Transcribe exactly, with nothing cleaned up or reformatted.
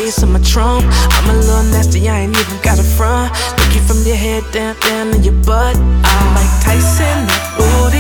bass on my trunk. I'm a little nasty, I ain't even got a front. Look you from your head down, down to your butt. I'm Mike Tyson, that booty.